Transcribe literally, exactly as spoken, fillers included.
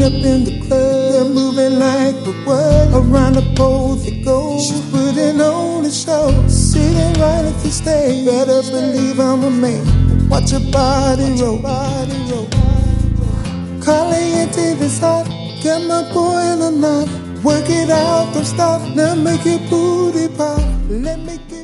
up in the club, they're moving like a what? Around the pole they go. She's putting on a show, sitting right at the stage. Better believe I'm a man. Watch your body roll. Caliente this hot, get my boy in a knot. Work it out, don't stop. Now make your booty pop. Let me get